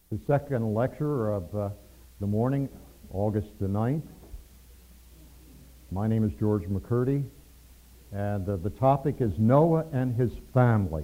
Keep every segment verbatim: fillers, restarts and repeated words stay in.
The second lecture of uh, the morning, August the ninth. My name is George McCurdy, and uh, the topic is Noah and his family.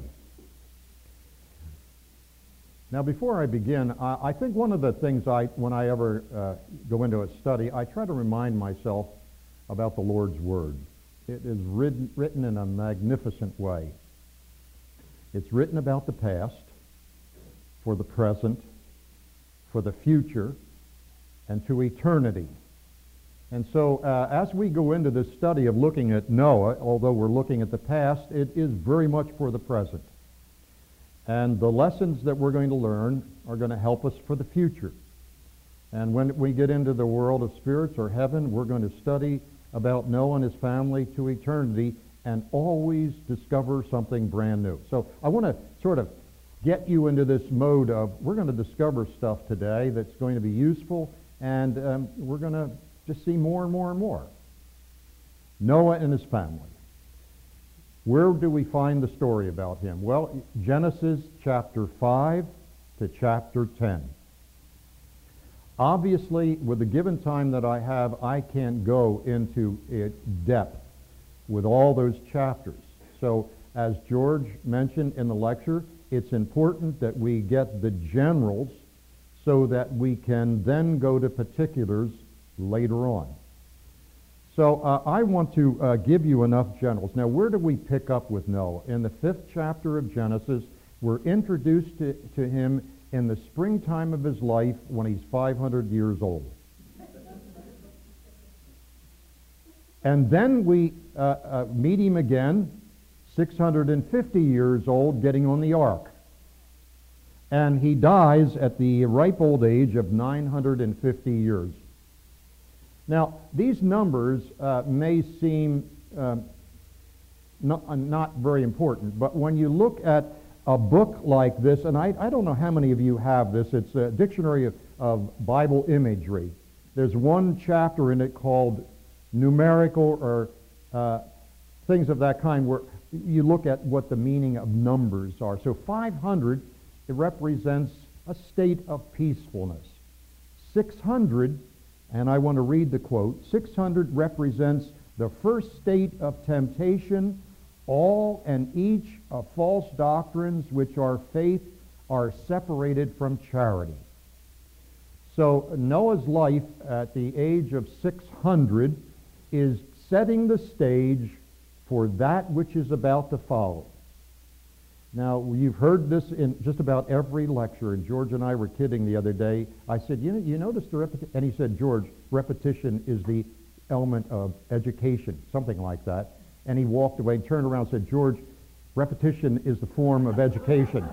Now, before I begin, I, I think one of the things I, when I ever uh, go into a study, I try to remind myself about the Lord's Word. It is written, written in a magnificent way. It's written about the past, for the present, for the future, and to eternity. And so uh, as we go into this study of looking at Noah, although we're looking at the past, it is very much for the present. And the lessons that we're going to learn are going to help us for the future. And when we get into the world of spirits or heaven, we're going to study about Noah and his family to eternity and always discover something brand new. So I want to sort of get you into this mode of, we're going to discover stuff today that's going to be useful, and um, we're going to just see more and more and more. Noah and his family. Where do we find the story about him? Well, Genesis chapter five to chapter ten. Obviously, with the given time that I have, I can't go into it depth with all those chapters. So, as George mentioned in the lecture, it's important that we get the generals so that we can then go to particulars later on. So uh, I want to uh, give you enough generals. Now, where do we pick up with Noah? In the fifth chapter of Genesis, we're introduced to, to him in the springtime of his life when he's five hundred years old. And then we uh, uh, meet him again six hundred fifty years old, getting on the ark. And he dies at the ripe old age of nine hundred fifty years. Now, these numbers uh, may seem uh, not, uh, not very important, but when you look at a book like this, and I, I don't know how many of you have this, it's a dictionary of, of Bible imagery. There's one chapter in it called numerical or uh, things of that kind, where you look at what the meaning of numbers are. So five hundred, it represents a state of peacefulness. six hundred, and I want to read the quote, six hundred represents the first state of temptation. All and each of false doctrines which are faith are separated from charity. So Noah's life at the age of six hundred is setting the stage for that which is about to follow. Now, you've heard this in just about every lecture, and George and I were kidding the other day. I said, you know, you notice the repetition? And he said, George, repetition is the element of education, something like that. And he walked away and turned around and said, George, repetition is the form of education.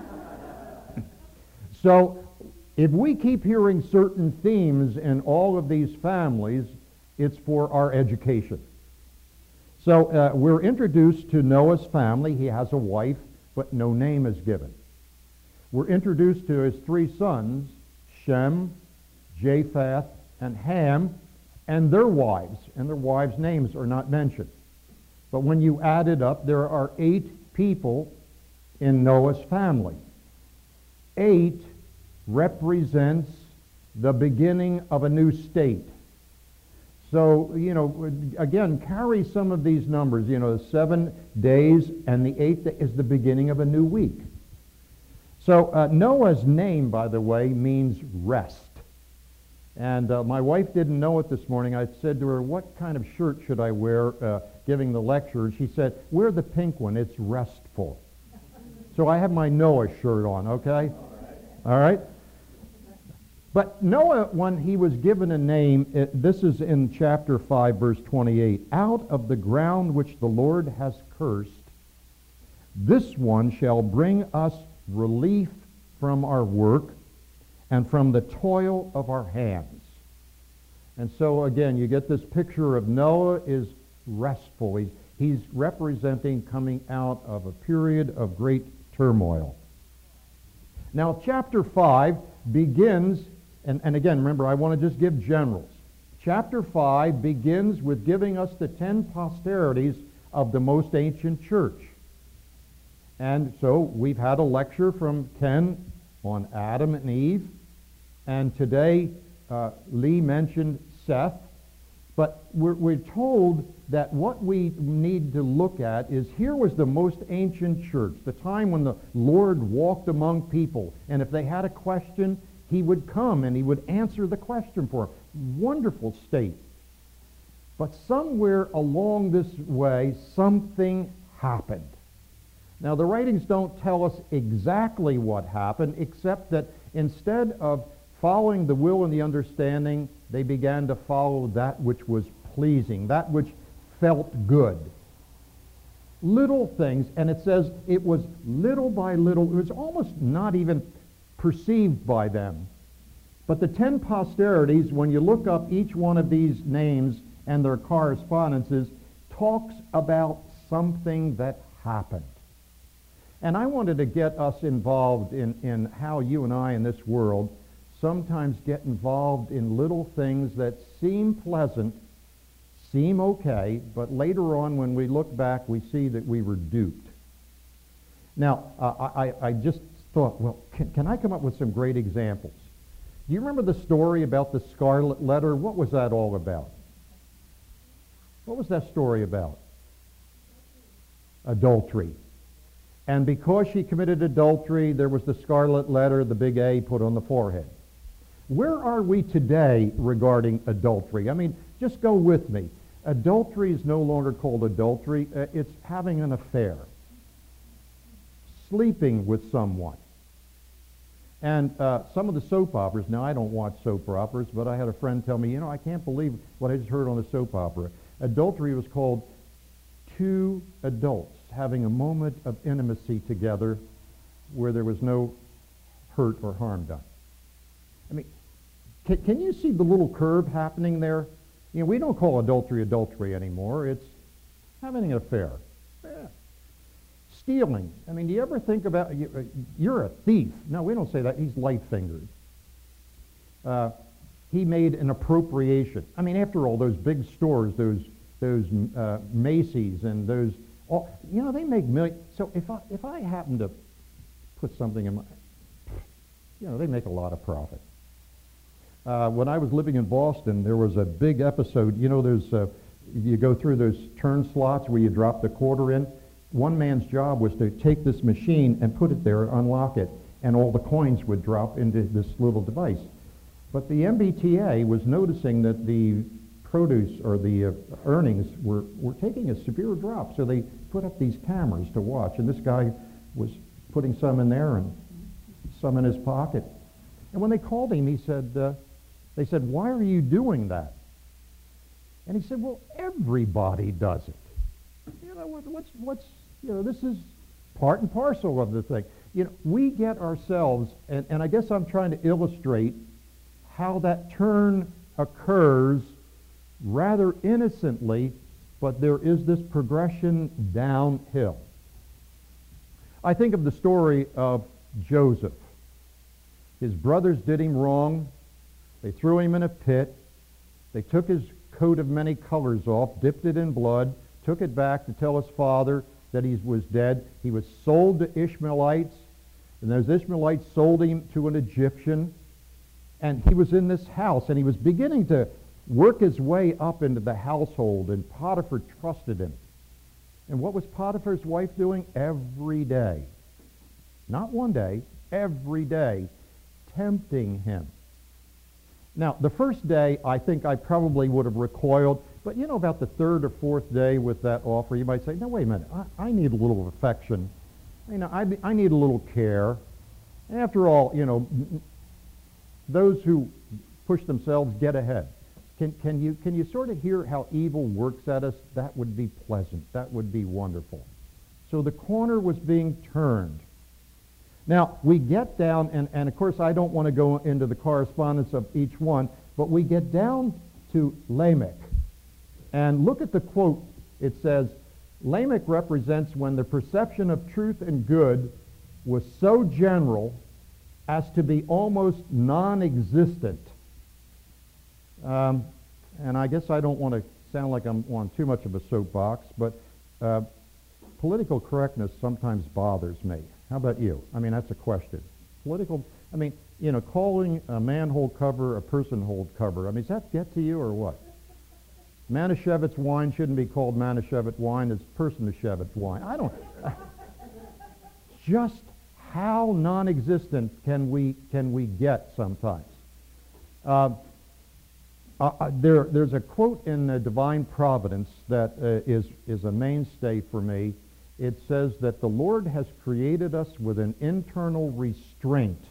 So, if we keep hearing certain themes in all of these families, it's for our education. So uh, we're introduced to Noah's family. He has a wife, but no name is given. We're introduced to his three sons, Shem, Japheth, and Ham, and their wives, and their wives' names are not mentioned. But when you add it up, there are eight people in Noah's family. Eight represents the beginning of a new state. So, you know, again, carry some of these numbers. You know, seven days, and the eighth is the beginning of a new week. So uh, Noah's name, by the way, means rest. And uh, my wife didn't know it this morning. I said to her, what kind of shirt should I wear uh, giving the lecture? And she said, wear the pink one. It's restful. So I have my Noah shirt on, okay? All right? But Noah, when he was given a name, it, this is in chapter five, verse twenty-eight. Out of the ground which the Lord has cursed, this one shall bring us relief from our work and from the toil of our hands. And so again, you get this picture of Noah is restful. He's, he's representing coming out of a period of great turmoil. Now, chapter five begins, and, and again, remember, I want to just give generals. Chapter five begins with giving us the ten posterities of the most ancient church. And so we've had a lecture from Ken on Adam and Eve. And today, uh, Lee mentioned Seth. But we're, we're told that what we need to look at is here was the most ancient church, the time when the Lord walked among people. And if they had a question, he would come and he would answer the question for them. Wonderful state. But somewhere along this way, something happened. Now, the writings don't tell us exactly what happened, except that instead of following the will and the understanding, they began to follow that which was pleasing, that which felt good. Little things, and it says it was little by little, it was almost not even perceived by them. But the ten posterities, when you look up each one of these names and their correspondences, talks about something that happened. And I wanted to get us involved in, in how you and I in this world sometimes get involved in little things that seem pleasant, seem okay, but later on when we look back, we see that we were duped. Now, uh, I, I just thought, well, can, can I come up with some great examples? Do you remember the story about the Scarlet Letter? What was that all about? What was that story about? Adultery. And because she committed adultery, there was the Scarlet Letter, the big A put on the forehead. Where are we today regarding adultery? I mean, just go with me. Adultery is no longer called adultery. Uh, it's having an affair. Sleeping with someone. And uh, some of the soap operas, now I don't watch soap operas, but I had a friend tell me, you know, I can't believe what I just heard on a soap opera. Adultery was called two adults having a moment of intimacy together where there was no hurt or harm done. I mean, can, can you see the little curve happening there? You know, we don't call adultery adultery anymore. It's having an affair. Yeah. Stealing. I mean, do you ever think about, you, you're a thief. No, we don't say that. He's light-fingered. Uh, he made an appropriation. I mean, after all, those big stores, those those uh, Macy's and those, all, you know, they make millions. So if I, if I happen to put something in my, you know, they make a lot of profit. Uh, when I was living in Boston, there was a big episode. You know, there's uh, you go through those turn slots where you drop the quarter in. One man's job was to take this machine and put it there, unlock it, and all the coins would drop into this little device. But the M B T A was noticing that the produce or the uh, earnings were, were taking a severe drop, so they put up these cameras to watch, and this guy was putting some in there and some in his pocket. And when they called him, he said, uh, they said, why are you doing that? And he said, well, everybody does it. You know, what, what's, what's, you know, this is part and parcel of the thing. You know, we get ourselves, and, and I guess I'm trying to illustrate how that turn occurs rather innocently, but there is this progression downhill. I think of the story of Joseph. His brothers did him wrong. They threw him in a pit. They took his coat of many colors off, dipped it in blood, took it back to tell his father that he was dead. He was sold to Ishmaelites, and those Ishmaelites sold him to an Egyptian, and he was in this house, and he was beginning to work his way up into the household, and Potiphar trusted him. And what was Potiphar's wife doing? Every day, not one day, every day, tempting him. Now, the first day, I think I probably would have recoiled, but you know, about the third or fourth day with that offer, you might say, no, wait a minute, I, I need a little affection. You know, I, I need a little care. And after all, you know, those who push themselves get ahead. Can, can, you, can you sort of hear how evil works at us? That would be pleasant. That would be wonderful. So the corner was being turned. Now, we get down, and, and of course I don't want to go into the correspondence of each one, but we get down to Lamech. And look at the quote. It says, Lamech represents when the perception of truth and good was so general as to be almost non-existent. Um, and I guess I don't want to sound like I'm on too much of a soapbox, but uh, political correctness sometimes bothers me. How about you? I mean, that's a question. political, I mean, you know, calling a manhole cover a person-hole cover. I mean, does that get to you or what? Manischewitz wine shouldn't be called Manischewitz wine, it's Personishevitz wine. I don't, just how non-existent can we, can we get sometimes? Uh, uh, there, there's a quote in uh, Divine Providence that uh, is, is a mainstay for me. It says that the Lord has created us with an internal restraint.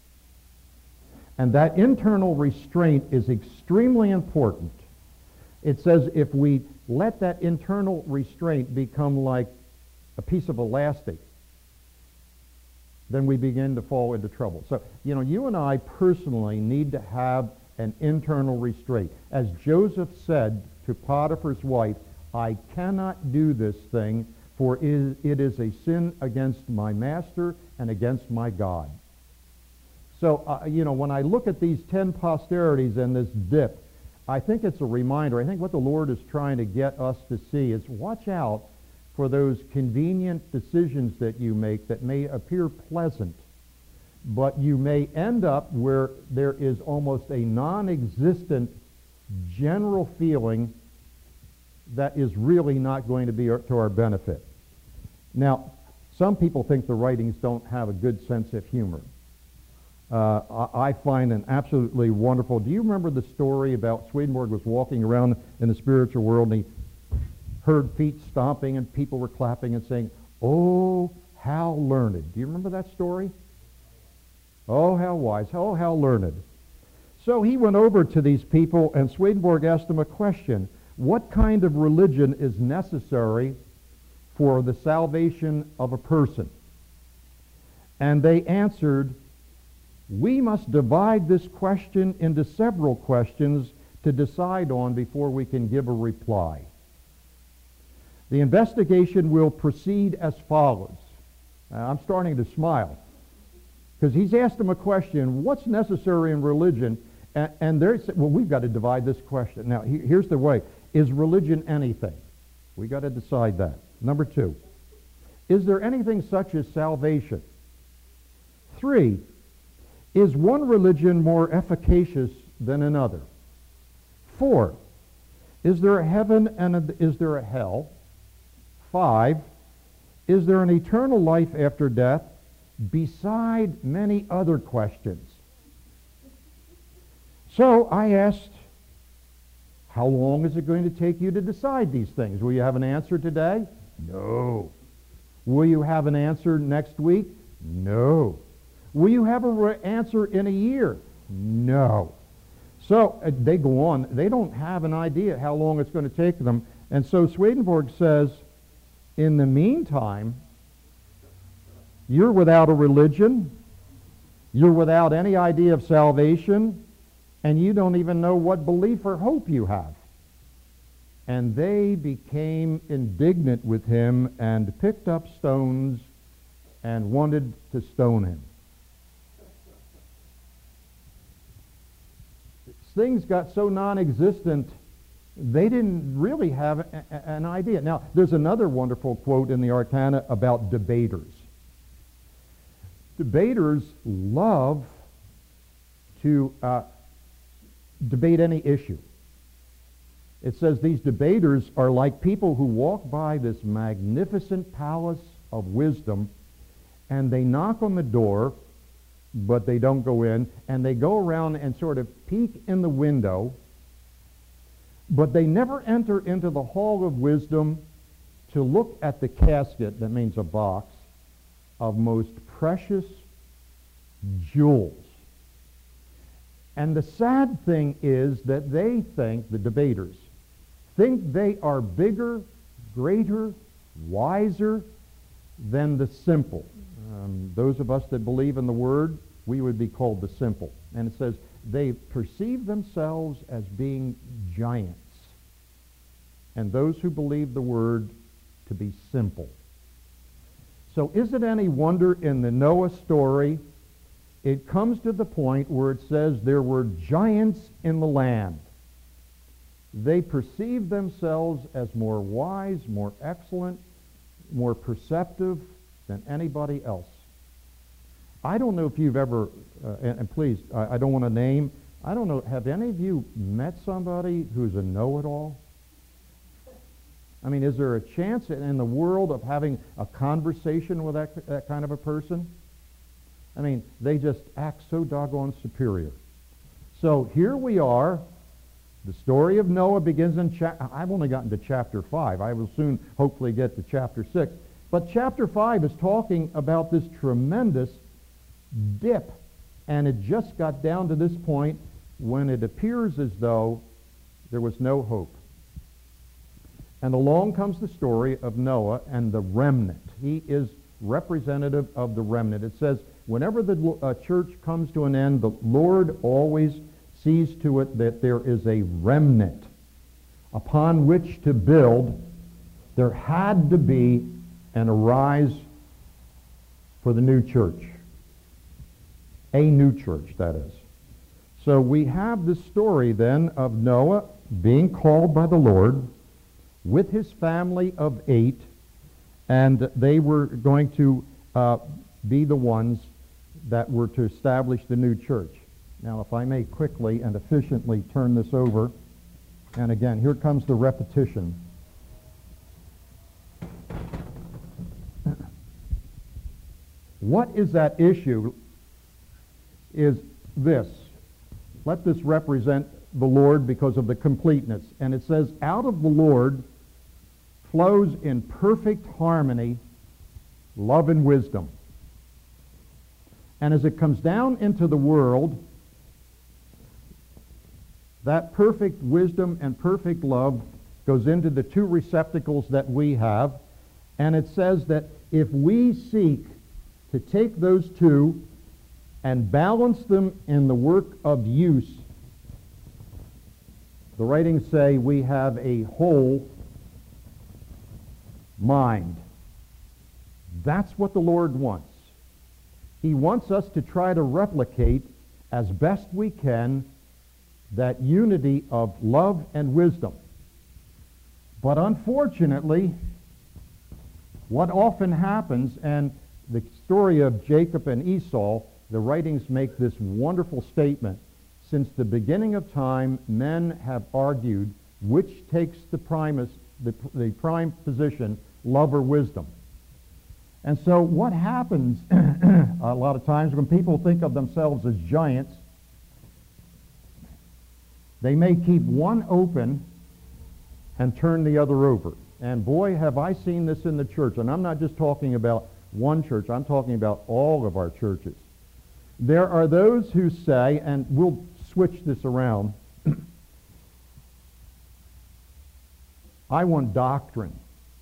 And that internal restraint is extremely important. It says if we let that internal restraint become like a piece of elastic, then we begin to fall into trouble. So, you know, you and I personally need to have an internal restraint. As Joseph said to Potiphar's wife, I cannot do this thing, for it is a sin against my master and against my God. So, uh, you know, when I look at these ten posterities and this dip, I think it's a reminder. I think what the Lord is trying to get us to see is watch out for those convenient decisions that you make that may appear pleasant, but you may end up where there is almost a non-existent general feeling that is really not going to be our, to our benefit. Now, some people think the writings don't have a good sense of humor. Uh, I, I find an absolutely wonderful. Do you remember the story about Swedenborg was walking around in the spiritual world and he heard feet stomping and people were clapping and saying, "Oh, how learned." Do you remember that story? Oh, how wise. Oh, how learned. So he went over to these people and Swedenborg asked them a question. What kind of religion is necessary for the salvation of a person? And they answered, we must divide this question into several questions to decide on before we can give a reply. The investigation will proceed as follows. Uh, I'm starting to smile because he's asked them a question, what's necessary in religion? And, and they're saying, well, we've got to divide this question. Now, he, here's the way. Is religion anything? We've got to decide that. Number two, is there anything such as salvation? Three, is one religion more efficacious than another? Four, is there a heaven and a, is there a hell? Five, is there an eternal life after death? Beside many other questions. So I asked, how long is it going to take you to decide these things? Will you have an answer today? No. Will you have an answer next week? No. Will you have an answer in a year? No. So uh, they go on. They don't have an idea how long it's going to take them. And so Swedenborg says, in the meantime, you're without a religion, you're without any idea of salvation, and you don't even know what belief or hope you have. And they became indignant with him and picked up stones and wanted to stone him. Things got so non-existent, they didn't really have a, a, an idea. Now, there's another wonderful quote in the Arcana about debaters. Debaters love to uh, debate any issue. It says these debaters are like people who walk by this magnificent palace of wisdom and they knock on the door, but they don't go in, and they go around and sort of peek in the window, but they never enter into the hall of wisdom to look at the casket, that means a box, of most precious jewels. And the sad thing is that they think, the debaters, think they are bigger, greater, wiser than the simple. Um, those of us that believe in the Word, we would be called the simple. And it says they perceive themselves as being giants, and those who believe the Word to be simple. So is it any wonder in the Noah story, it comes to the point where it says there were giants in the land. They perceived themselves as more wise, more excellent, more perceptive than anybody else. I don't know if you've ever, uh, and, and please, I, I don't want to name, I don't know, have any of you met somebody who's a know-it-all? I mean, is there a chance in the world of having a conversation with that, that kind of a person? I mean, they just act so doggone superior. So here we are. The story of Noah begins in chapter, I've only gotten to chapter five. I will soon hopefully get to chapter six. But chapter five is talking about this tremendous dip. And it just got down to this point when it appears as though there was no hope. And along comes the story of Noah and the remnant. He is representative of the remnant. It says, whenever the uh, church comes to an end, the Lord always sees to it that there is a remnant upon which to build. There had to be an arise for the new church. A new church, that is. So we have this story then of Noah being called by the Lord with his family of eight, and they were going to uh, be the ones that were to establish the new church. Now, if I may quickly and efficiently turn this over, and again, here comes the repetition. What is that issue is this. Let this represent the Lord because of the completeness. And it says, out of the Lord flows in perfect harmony love and wisdom. And as it comes down into the world, that perfect wisdom and perfect love goes into the two receptacles that we have. And it says that if we seek to take those two and balance them in the work of use, the writings say we have a whole mind. That's what the Lord wants. He wants us to try to replicate as best we can that unity of love and wisdom. But unfortunately, what often happens, and the story of Jacob and Esau, the writings make this wonderful statement. Since the beginning of time, men have argued which takes the primus, the, the prime position, love or wisdom. And so what happens a lot of times when people think of themselves as giants, they may keep one open and turn the other over. And boy, have I seen this in the church. And I'm not just talking about one church. I'm talking about all of our churches. There are those who say, and we'll switch this around, I want doctrine.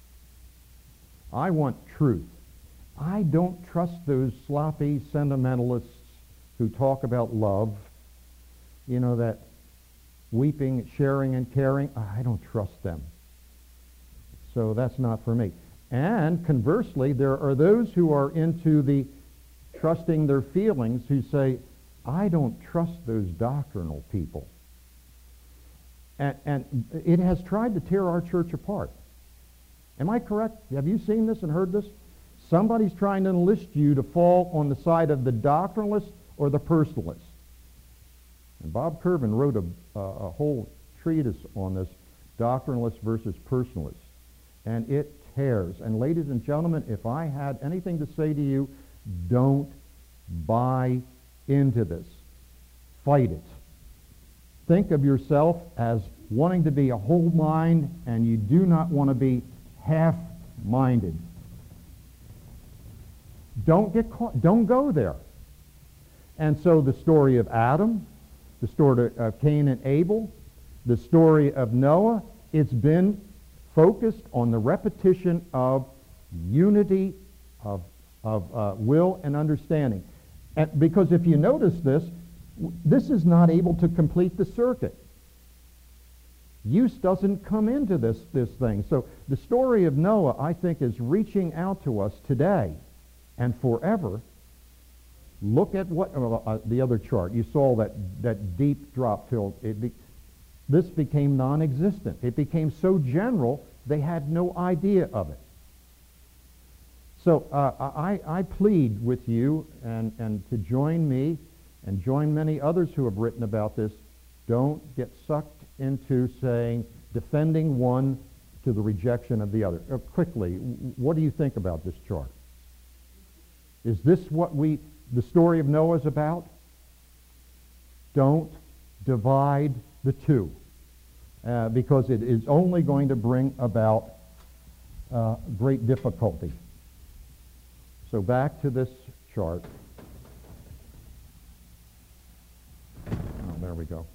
I want truth. I don't trust those sloppy sentimentalists who talk about love, you know, that weeping, sharing, and caring. I don't trust them. So that's not for me. And conversely, there are those who are into the trusting their feelings who say, I don't trust those doctrinal people. And, and it has tried to tear our church apart. Am I correct? Have you seen this and heard this? Somebody's trying to enlist you to fall on the side of the doctrinalist or the personalist. And Bob Curvin wrote a, a, a whole treatise on this, doctrinalist versus personalist. And it tears. And ladies and gentlemen, if I had anything to say to you, don't buy into this. Fight it. Think of yourself as wanting to be a whole mind, and you do not want to be half-minded. Don't get caught. Don't go there. And so the story of Adam, the story of Cain and Abel, the story of Noah, it's been focused on the repetition of unity of, of uh, will and understanding. And because if you notice this, this is not able to complete the circuit. Use doesn't come into this, this thing. So the story of Noah, I think, is reaching out to us today and forever. Look at what uh, uh, the other chart. You saw that, that deep drop field. It be, this became non-existent. It became so general, they had no idea of it. So uh, I, I plead with you and, and to join me and join many others who have written about this. Don't get sucked into saying, defending one to the rejection of the other. Uh, quickly, what do you think about this chart? Is this what we, the story of Noah is about? Don't divide the two, uh, because it is only going to bring about uh, great difficulty. So back to this chart. Oh, there we go.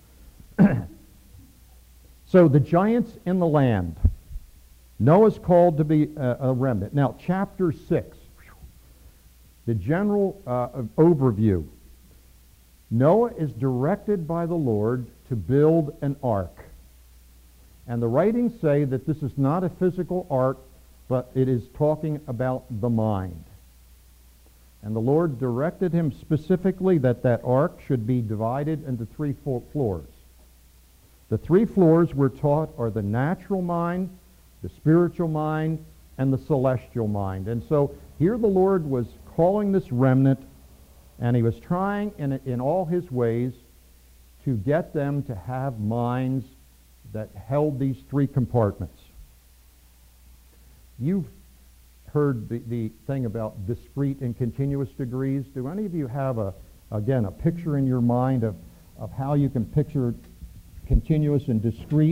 So the giants in the land. Noah's called to be a, a remnant. Now, chapter six, the general uh, overview. Noah is directed by the Lord to build an ark. And the writings say that this is not a physical ark, but it is talking about the mind. And the Lord directed him specifically that that ark should be divided into three floors. The three floors we're taught are the natural mind, the spiritual mind, and the celestial mind. And so here the Lord was calling this remnant, and he was trying in, in all his ways to get them to have minds that held these three compartments. You've heard the, the thing about discrete and continuous degrees. Do any of you have, a again, a picture in your mind of, of how you can picture continuous and discrete?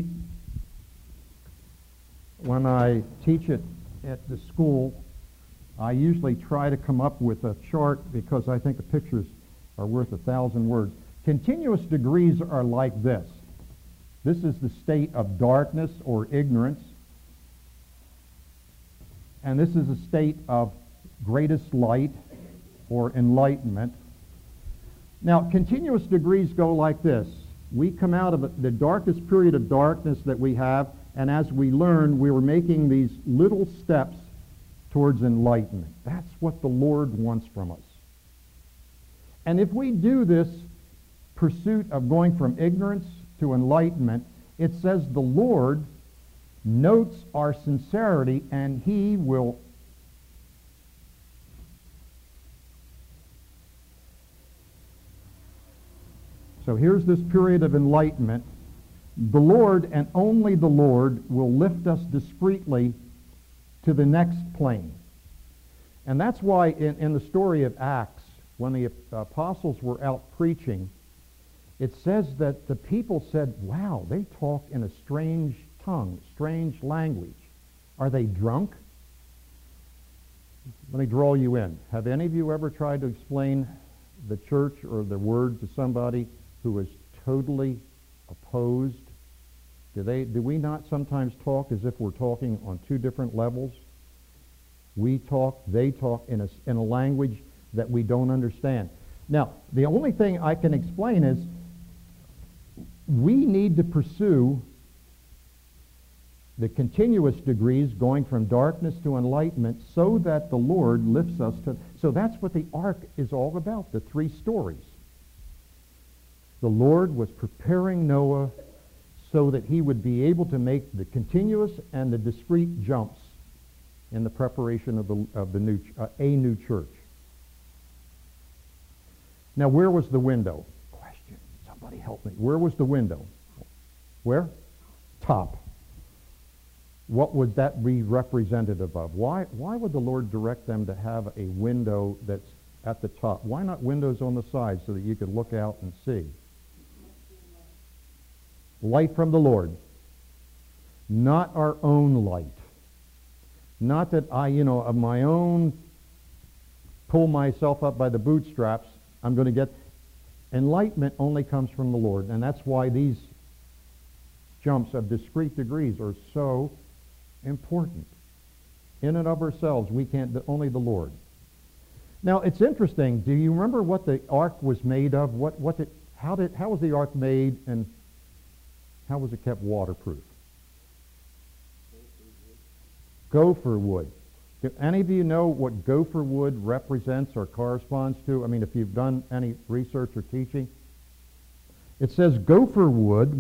When I teach it at the school, I usually try to come up with a chart because I think the pictures are worth a thousand words. Continuous degrees are like this. This is the state of darkness or ignorance. And this is a state of greatest light or enlightenment. Now, continuous degrees go like this. We come out of the darkest period of darkness that we have, and as we learn, we were making these little steps towards enlightenment. That's what the Lord wants from us. And if we do this pursuit of going from ignorance to enlightenment, it says the Lord notes our sincerity, and he will so here's this period of enlightenment. The Lord, and only the Lord, will lift us discreetly to the next plane. And that's why in, in the story of Acts, when the apostles were out preaching, it says that the people said, wow, they talk in a strange tongue, strange language. Are they drunk? Let me draw you in. Have any of you ever tried to explain the church or the word to somebody who is totally opposed? Do they, do we not sometimes talk as if we're talking on two different levels? We talk, they talk in a, in a language that we don't understand. Now, the only thing I can explain is we need to pursue the continuous degrees going from darkness to enlightenment so that the Lord lifts us to... So that's what the ark is all about, the three stories. The Lord was preparing Noah so that he would be able to make the continuous and the discrete jumps in the preparation of the, of the new, uh, a new church. Now, where was the window? Question. Somebody help me. Where was the window? Where? Top. What would that be representative of? Why, why would the Lord direct them to have a window that's at the top? Why not windows on the side so that you could look out and see? Light from the Lord. Not our own light. Not that I, you know, of my own pull myself up by the bootstraps, I'm going to get... Enlightenment only comes from the Lord, and that's why these jumps of discrete degrees are so important. In and of ourselves, we can't, only the Lord. Now, it's interesting. Do you remember what the ark was made of? What, what did, how did, how was the ark made, and how was it kept waterproof? Gopher wood. Do any of you know what gopher wood represents or corresponds to? I mean, if you've done any research or teaching. It says gopher wood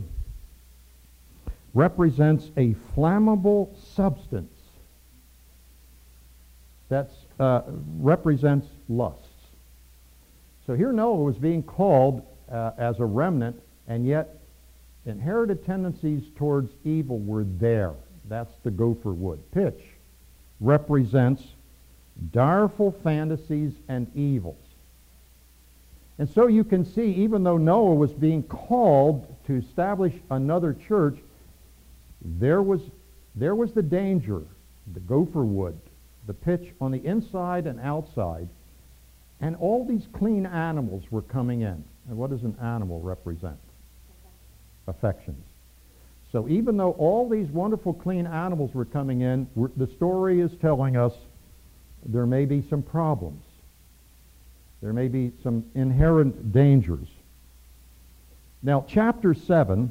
represents a flammable substance that uh, represents lusts. So here Noah was being called uh, as a remnant, and yet inherited tendencies towards evil were there. That's the gopher wood. Pitch represents direful fantasies and evils. And so you can see, even though Noah was being called to establish another church, there was, there was the danger, the gopher wood, the pitch on the inside and outside, and all these clean animals were coming in. And what does an animal represent? Affections. So even though all these wonderful clean animals were coming in, we're, the story is telling us there may be some problems. There may be some inherent dangers. Now, chapter seven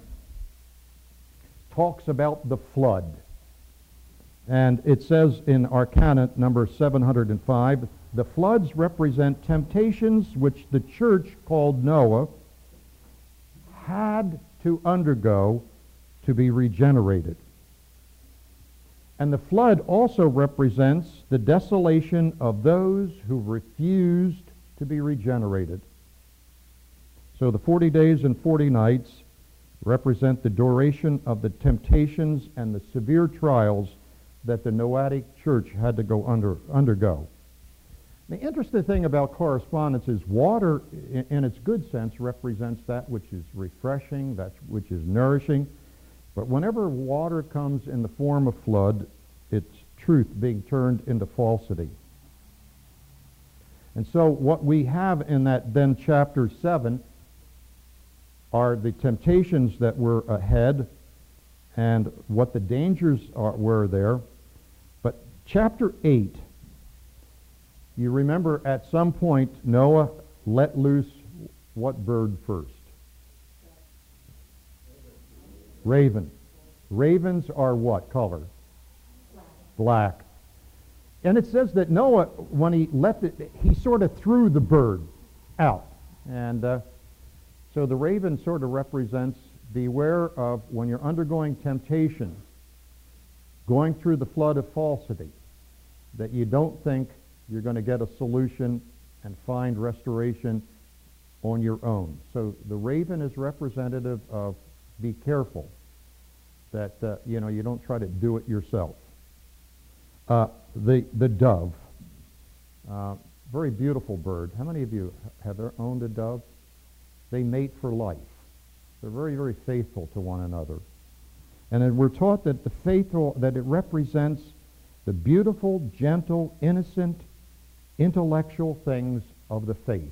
talks about the flood. And it says in Arcana number seven hundred five, the floods represent temptations which the church called Noah had to undergo to be regenerated. And the flood also represents the desolation of those who refused to be regenerated. So the forty days and forty nights represent the duration of the temptations and the severe trials that the Noahic church had to go under, undergo. The interesting thing about correspondence is water, in, in its good sense, represents that which is refreshing, that which is nourishing. But whenever water comes in the form of flood, it's truth being turned into falsity. And so what we have in that then chapter seven are the temptations that were ahead and what the dangers are, were there. But chapter eight, you remember at some point Noah let loose what bird first? Raven. Ravens are what color? Black. And it says that Noah, when he let it, he sort of threw the bird out. And uh, so the raven sort of represents, beware of when you're undergoing temptation, going through the flood of falsity, that you don't think you're going to get a solution and find restoration on your own. So the raven is representative of be careful that uh, you know you don't try to do it yourself. Uh, the the dove, uh, very beautiful bird. How many of you have ever owned a dove? They mate for life. They're very very faithful to one another, and then we're taught that the faithful that it represents the beautiful, gentle, innocent, intellectual things of the faith.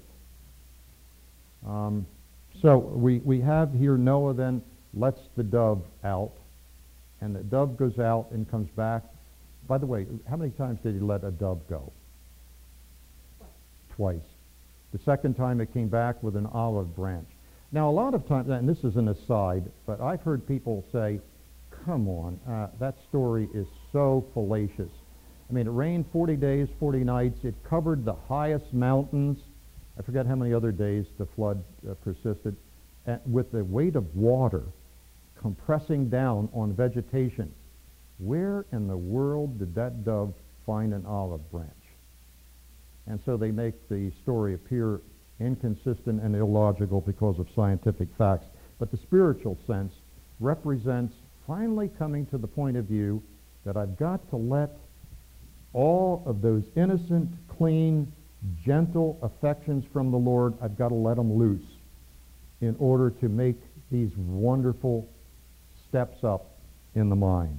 Um, so we we have here Noah then lets the dove out, and the dove goes out and comes back. By the way, how many times did he let a dove go? Twice. The second time it came back with an olive branch. Now, a lot of times, and this is an aside, but I've heard people say, come on, uh, that story is so fallacious. I mean, it rained forty days, forty nights. It covered the highest mountains. I forget how many other days the flood uh, persisted. And with the weight of water compressing down on vegetation, where in the world did that dove find an olive branch? And so they make the story appear inconsistent and illogical because of scientific facts. But the spiritual sense represents finally coming to the point of view that I've got to let all of those innocent, clean, gentle affections from the Lord, I've got to let them loose in order to make these wonderful steps up in the mind.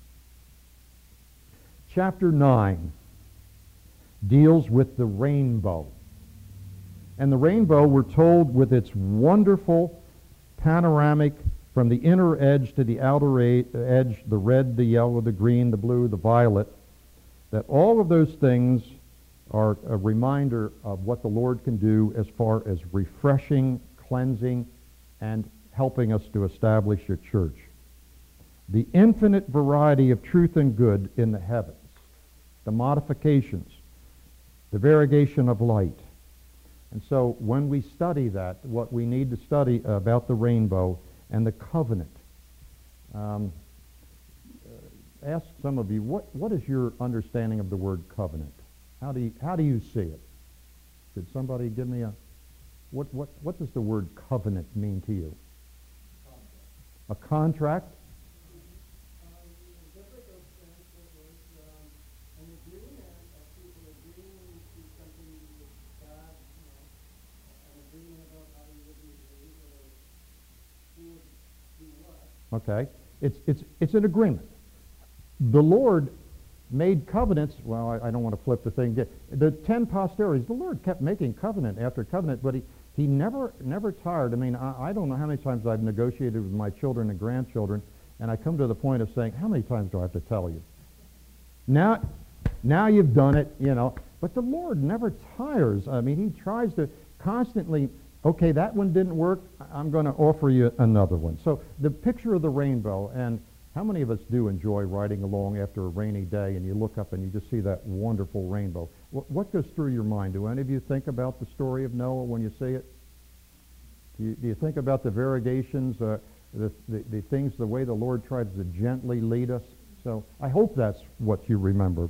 Chapter nine deals with the rainbow. And the rainbow, we're told, with its wonderful panoramic from the inner edge to the outer edge, the red, the yellow, the green, the blue, the violet, that all of those things are a reminder of what the Lord can do as far as refreshing, cleansing, and helping us to establish a church. The infinite variety of truth and good in the heavens, the modifications, the variegation of light. And so when we study that, what we need to study about the rainbow and the covenant. Um, ask some of you, what, what is your understanding of the word covenant? How do you, how do you see it? Could somebody give me a, what, what, what does the word covenant mean to you? A contract? Okay. It's, it's, it's an agreement. The Lord made covenants. Well, I, I don't want to flip the thing. The ten posterities, the Lord kept making covenant after covenant, but he, he never, never tired. I mean, I, I don't know how many times I've negotiated with my children and grandchildren, and I come to the point of saying, how many times do I have to tell you? Now, now you've done it, you know. But the Lord never tires. I mean, he tries to constantly, okay, that one didn't work, I'm going to offer you another one. So the picture of the rainbow, and how many of us do enjoy riding along after a rainy day and you look up and you just see that wonderful rainbow? What, what goes through your mind? Do any of you think about the story of Noah when you see it? Do you, do you think about the variegations, uh, the, the, the things, the way the Lord tries to gently lead us? So I hope that's what you remember.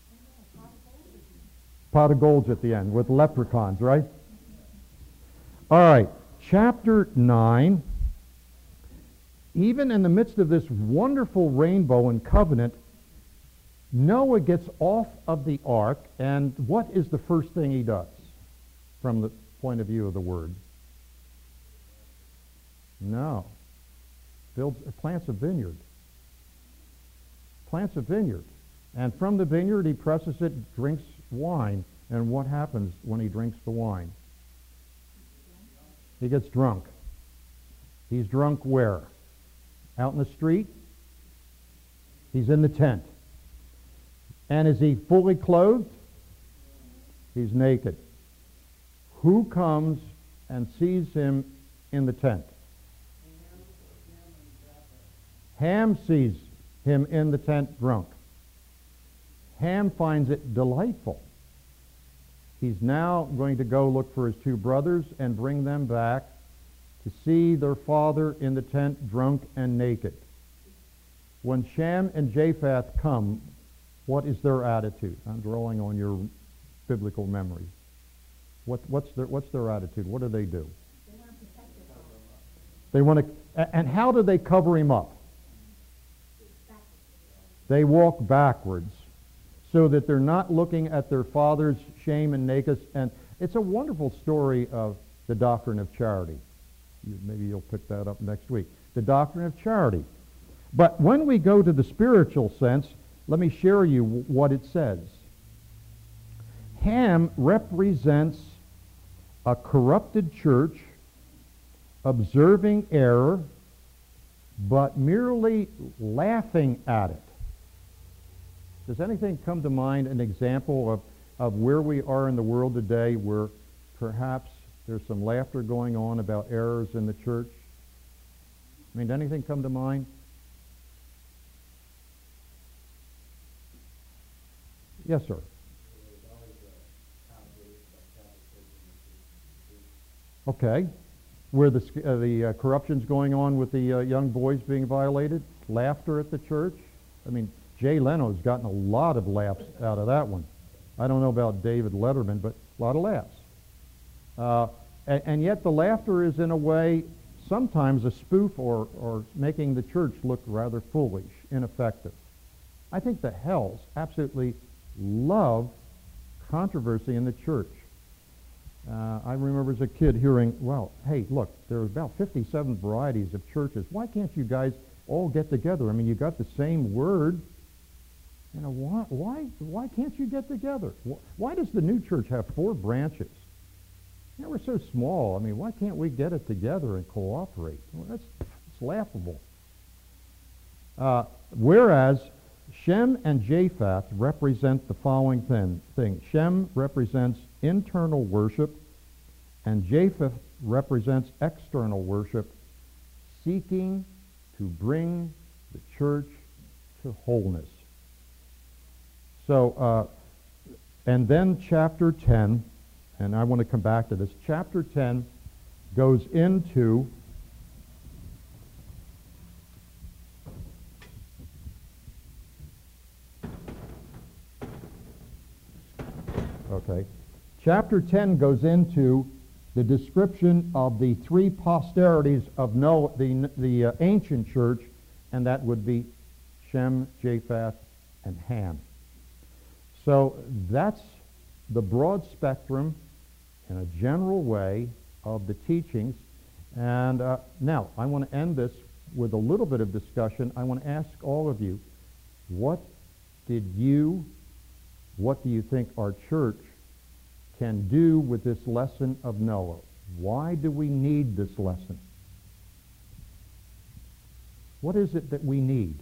Pot of gold's at the end with leprechauns, right? All right, chapter nine. Even in the midst of this wonderful rainbow and covenant, Noah gets off of the ark, and what is the first thing he does from the point of view of the word? No. Builds, plants a vineyard. Plants a vineyard. And from the vineyard he presses it, drinks wine. And what happens when he drinks the wine? He gets drunk. He's drunk where? Out in the street? He's in the tent. And is he fully clothed? He's naked. Who comes and sees him in the tent? Ham sees him in the tent drunk. Ham finds it delightful. He's now going to go look for his two brothers and bring them back to see their father in the tent drunk and naked. When Shem and Japheth come, what is their attitude? I'm drawing on your biblical memory. What, what's, their, what's their attitude? What do they do? They want to protect their father. They want to, and how do they cover him up? They walk backwards so that they're not looking at their father's shame and nakedness. And it's a wonderful story of the doctrine of charity. Maybe you'll pick that up next week. The doctrine of charity. But when we go to the spiritual sense, let me share you what it says. Ham represents a corrupted church observing error, but merely laughing at it. Does anything come to mind, an example of, of where we are in the world today where perhaps there's some laughter going on about errors in the church? I mean, does anything come to mind? Yes, sir. Okay. Where the, uh, the uh, corruption's going on with the uh, young boys being violated? Laughter at the church? I mean, Jay Leno's gotten a lot of laughs out of that one. I don't know about David Letterman, but a lot of laughs. Uh, and, and yet the laughter is in a way sometimes a spoof or, or making the church look rather foolish, ineffective. I think the hells absolutely love controversy in the church. Uh, I remember as a kid hearing, well, hey, look, there are about fifty-seven varieties of churches. Why can't you guys all get together? I mean, you got the same word. You know, why, why, why can't you get together? Why does the new church have four branches? You know, we're so small. I mean, why can't we get it together and cooperate? Well, that's, that's laughable. Uh, whereas Shem and Japheth represent the following thing, thing. Shem represents internal worship, and Japheth represents external worship, seeking to bring the church to wholeness. So, uh, and then chapter ten, and I want to come back to this. Chapter ten goes into okay? Chapter ten goes into the description of the three posterities of Noah, the, the uh, ancient church, and that would be Shem, Japheth, and Ham. So that's the broad spectrum in a general way of the teachings. And uh, now, I want to end this with a little bit of discussion. I want to ask all of you, what did you, what do you think our church can do with this lesson of Noah? Why do we need this lesson? What is it that we need?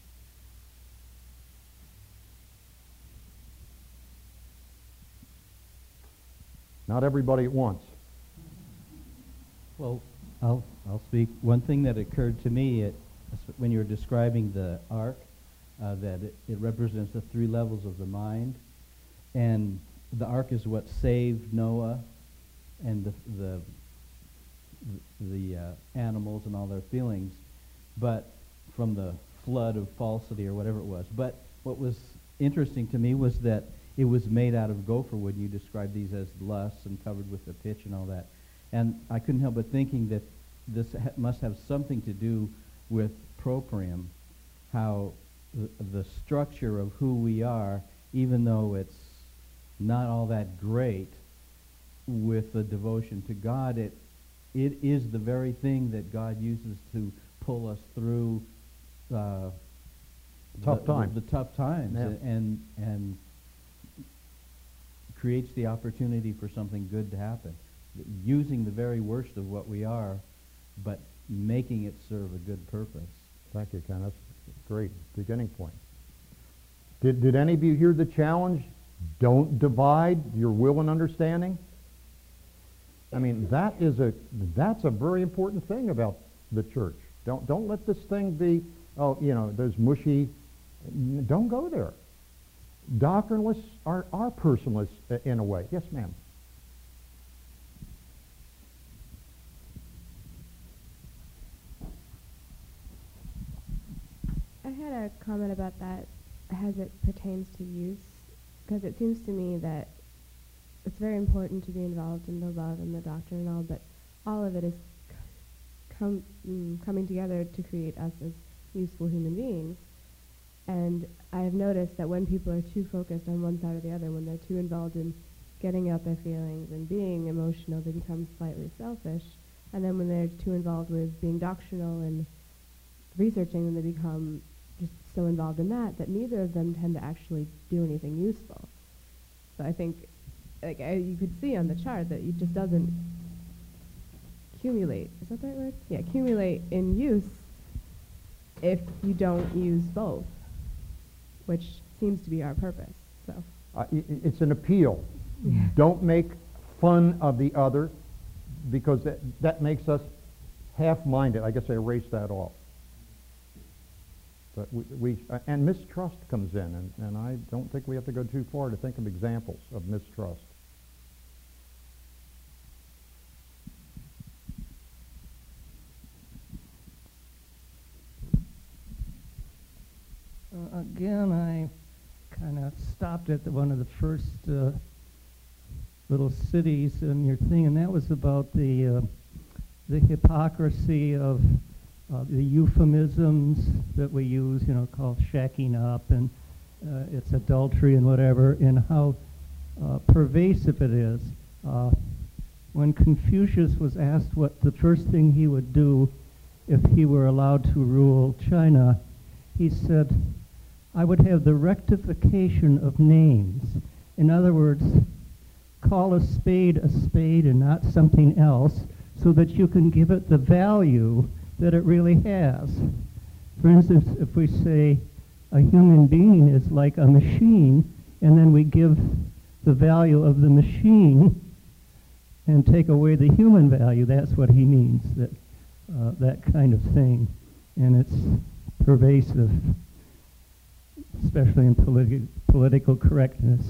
Not everybody at once. Well, I'll, I'll speak. One thing that occurred to me it, when you were describing the ark, uh, that it, it represents the three levels of the mind. And the ark is what saved Noah and the, the, the uh, animals and all their feelings, but from the flood of falsity or whatever it was. But what was interesting to me was that it was made out of gopher wood. You described these as lusts and covered with the pitch and all that. And I couldn't help but thinking that this ha must have something to do with proprium, how the, the structure of who we are, even though it's not all that great, with the devotion to God, it it is the very thing that God uses to pull us through uh, tough the, times. the, the tough times, Yeah. and and creates the opportunity for something good to happen, using the very worst of what we are, but making it serve a good purpose. Thank you, Kenneth. Great beginning point. Did, did any of you hear the challenge? Don't divide your will and understanding. I mean, that is a that's a very important thing about the church. Don't don't let this thing be, oh, you know, those mushy. Don't go there. Doctrinalists are are personalists in a way. Yes, ma'am. I had a comment about that as it pertains to use, because it seems to me that it's very important to be involved in the love and the doctrine and all, but all of it is com mm, coming together to create us as useful human beings. And I have noticed that when people are too focused on one side or the other, when they're too involved in getting out their feelings and being emotional, they become slightly selfish. And then when they're too involved with being doctrinal and researching, then they become just so involved in that that neither of them tend to actually do anything useful. So I think, like I, you could see on the chart that it just doesn't accumulate. Is that the right word? Yeah, accumulate in use if you don't use both, which seems to be our purpose. So Uh, i- i- it's an appeal. Yeah. Don't make fun of the other, because that, that makes us half-minded. I guess I erased that off. But we, we uh, and mistrust comes in, and, and I don't think we have to go too far to think of examples of mistrust. Uh, again, I kind of stopped at the, one of the first uh, little cities in your thing, and that was about the uh, the hypocrisy of uh, the euphemisms that we use, you know, called shacking up, and uh, it's adultery and whatever, and how uh, pervasive it is. Uh, when Confucius was asked what the first thing he would do if he were allowed to rule China, he said, I would have the rectification of names. In other words, call a spade a spade and not something else, so that you can give it the value that it really has. For instance, if we say a human being is like a machine, and then we give the value of the machine and take away the human value, that's what he means, that, uh, that kind of thing. And it's pervasive, especially in politi political correctness.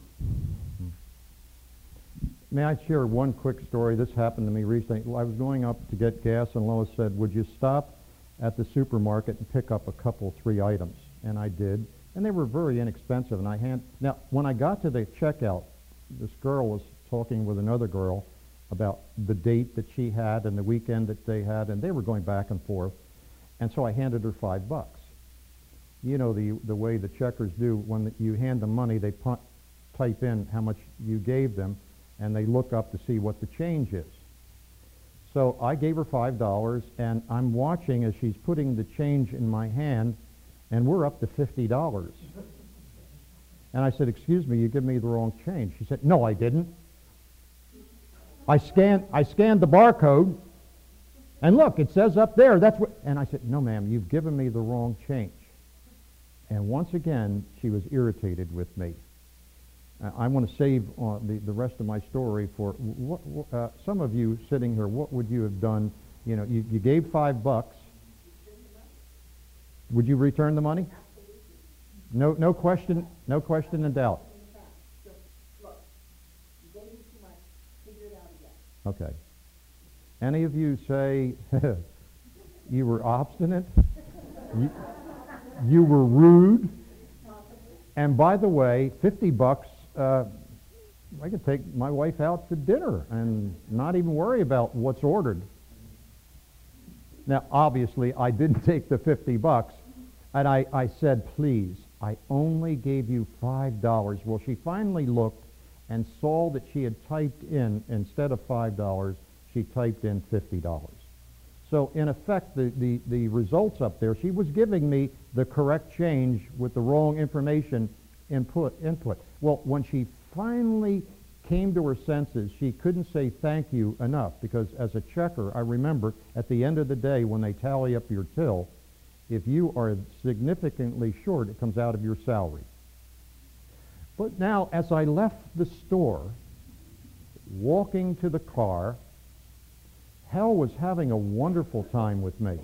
May I share one quick story? This happened to me recently. I was going up to get gas, and Lois said, would you stop at the supermarket and pick up a couple, three items? And I did, and they were very inexpensive. And I hand now, when I got to the checkout, this girl was talking with another girl about the date that she had and the weekend that they had, and they were going back and forth. And so I handed her five bucks. You know the the way the checkers do, when you hand them money, they pu- type in how much you gave them, and they look up to see what the change is. So I gave her five dollars, and I'm watching as she's putting the change in my hand, and we're up to fifty dollars. And I said, "Excuse me, you give me the wrong change." She said, "No, I didn't. I scanned, I scanned the barcode, and look, it says up there, that's what..." And I said, "No, ma'am, you've given me the wrong change." And once again, she was irritated with me. Uh, I want to save uh, the, the rest of my story for what, uh, some of you sitting here. What would you have done? You know, you, you gave five bucks. Would you return the money? No, no question, no question and doubt. Okay. Any of you say you were obstinate? you, you were rude? And by the way, fifty bucks, uh, I could take my wife out to dinner and not even worry about what's ordered. Now, obviously, I didn't take the fifty bucks, and I, I said, "Please, I only gave you five dollars. Well, she finally looked and saw that she had typed in, instead of five dollars, she typed in fifty dollars. So, in effect, the, the, the results up there, she was giving me the correct change with the wrong information input. input. Well, when she finally came to her senses, she couldn't say thank you enough, because as a checker, I remember at the end of the day when they tally up your till, if you are significantly short, it comes out of your salary. But now, as I left the store, walking to the car, hell was having a wonderful time with me.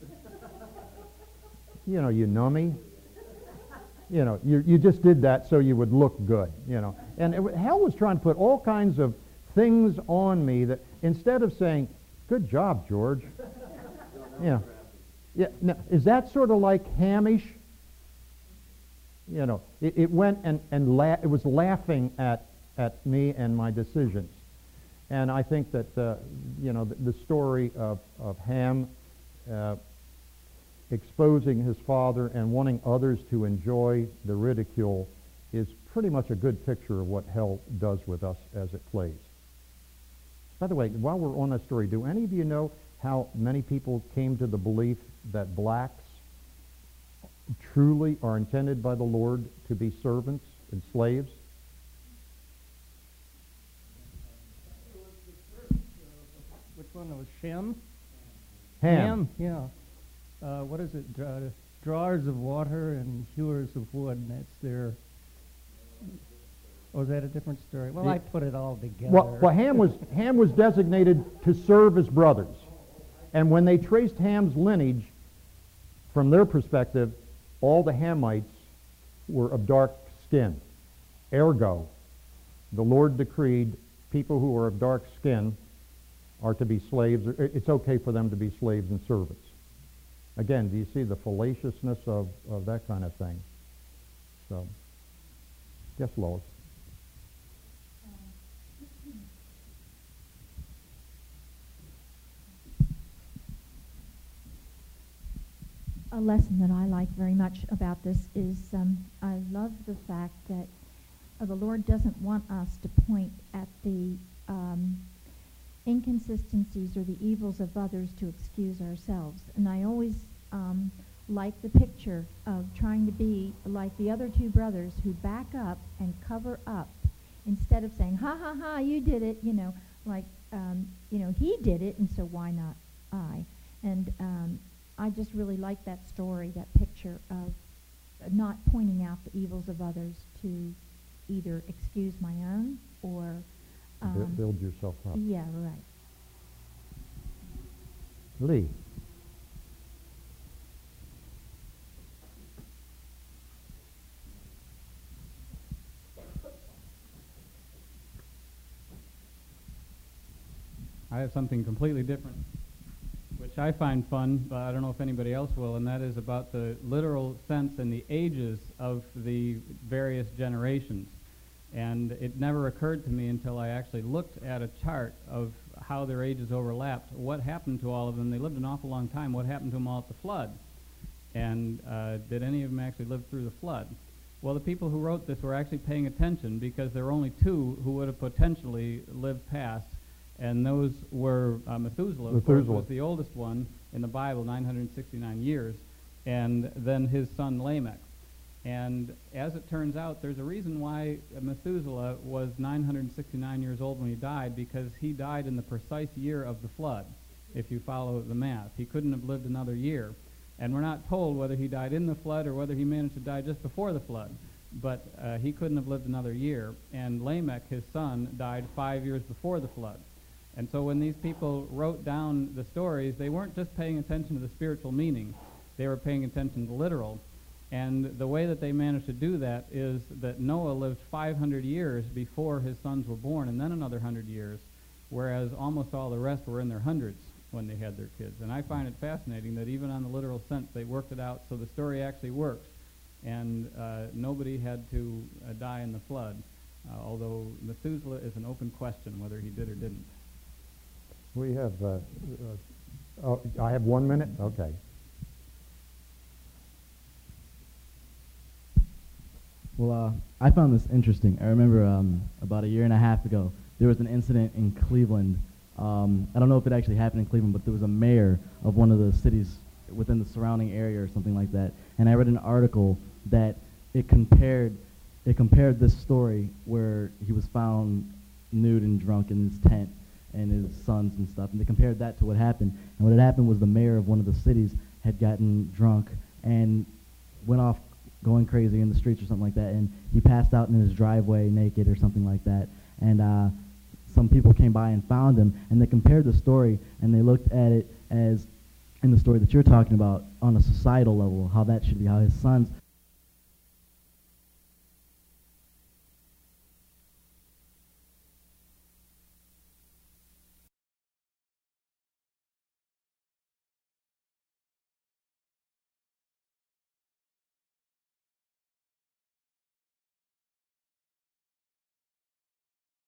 You know, you nummy. You know, you, you just did that so you would look good, you know. And it, hell was trying to put all kinds of things on me that, instead of saying, "Good job, George." Yeah. Yeah. Now, is that sort of like Hamish? You know, it, it went and, and la- it was laughing at, at me and my decisions. And I think that, uh, you know, the, the story of, of Ham uh, exposing his father and wanting others to enjoy the ridicule is pretty much a good picture of what hell does with us as it plays. By the way, while we're on that story, do any of you know how many people came to the belief that blacks truly are intended by the Lord to be servants and slaves? Which one was Shem? Ham. Yeah. Uh, what is it? Uh, drawers of water and hewers of wood. And that's their. Or is that a different story? Well, The- I put it all together. Well, well Ham was Ham was designated to serve his brothers, and when they traced Ham's lineage, from their perspective, all the Hamites were of dark skin. Ergo, the Lord decreed people who are of dark skin are to be slaves. It's okay for them to be slaves and servants. Again, do you see the fallaciousness of, of that kind of thing? So, yes, Lois. A lesson that I like very much about this is um, I love the fact that uh, the Lord doesn't want us to point at the um, inconsistencies or the evils of others to excuse ourselves. And I always um, like the picture of trying to be like the other two brothers who back up and cover up instead of saying, "Ha ha ha, you did it," you know, like, um, you know, he did it, and so why not I? And um, I just really like that story, that picture of not pointing out the evils of others to either excuse my own or um, Build yourself up. yeah, right. Lee. I have something completely different, which I find fun, but I don't know if anybody else will, and that is about the literal sense and the ages of the various generations. And it never occurred to me until I actually looked at a chart of how their ages overlapped, what happened to all of them. They lived an awful long time. What happened to them all at the flood? And uh, did any of them actually live through the flood? Well, the people who wrote this were actually paying attention, because there were only two who would have potentially lived past, and those were uh, Methuselah, of course, Methuselah. was the oldest one in the Bible, nine hundred sixty-nine years, and then his son Lamech. And as it turns out, there's a reason why Methuselah was nine hundred sixty-nine years old when he died, because he died in the precise year of the flood, if you follow the math. He couldn't have lived another year. And we're not told whether he died in the flood or whether he managed to die just before the flood. But uh, he couldn't have lived another year. And Lamech, his son, died five years before the flood. And so when these people wrote down the stories, they weren't just paying attention to the spiritual meaning. They were paying attention to the literal. And the way that they managed to do that is that Noah lived five hundred years before his sons were born, and then another one hundred years, whereas almost all the rest were in their hundreds when they had their kids. And I find it fascinating that even on the literal sense, they worked it out so the story actually works. And uh, nobody had to uh, die in the flood, uh, although Methuselah is an open question whether he did or didn't. We have, uh, uh, oh, I have one minute? Okay. Well, uh, I found this interesting. I remember um, about a year and a half ago, there was an incident in Cleveland. Um, I don't know if it actually happened in Cleveland, but there was a mayor of one of the cities within the surrounding area or something like that. And I read an article that it compared, it compared this story where he was found nude and drunk in his tent and his sons and stuff, and they compared that to what happened. And what had happened was the mayor of one of the cities had gotten drunk and went off going crazy in the streets or something like that, and he passed out in his driveway naked or something like that. And uh, some people came by and found him, and they compared the story, and they looked at it as, in the story that you're talking about, on a societal level, how that should be, how his sons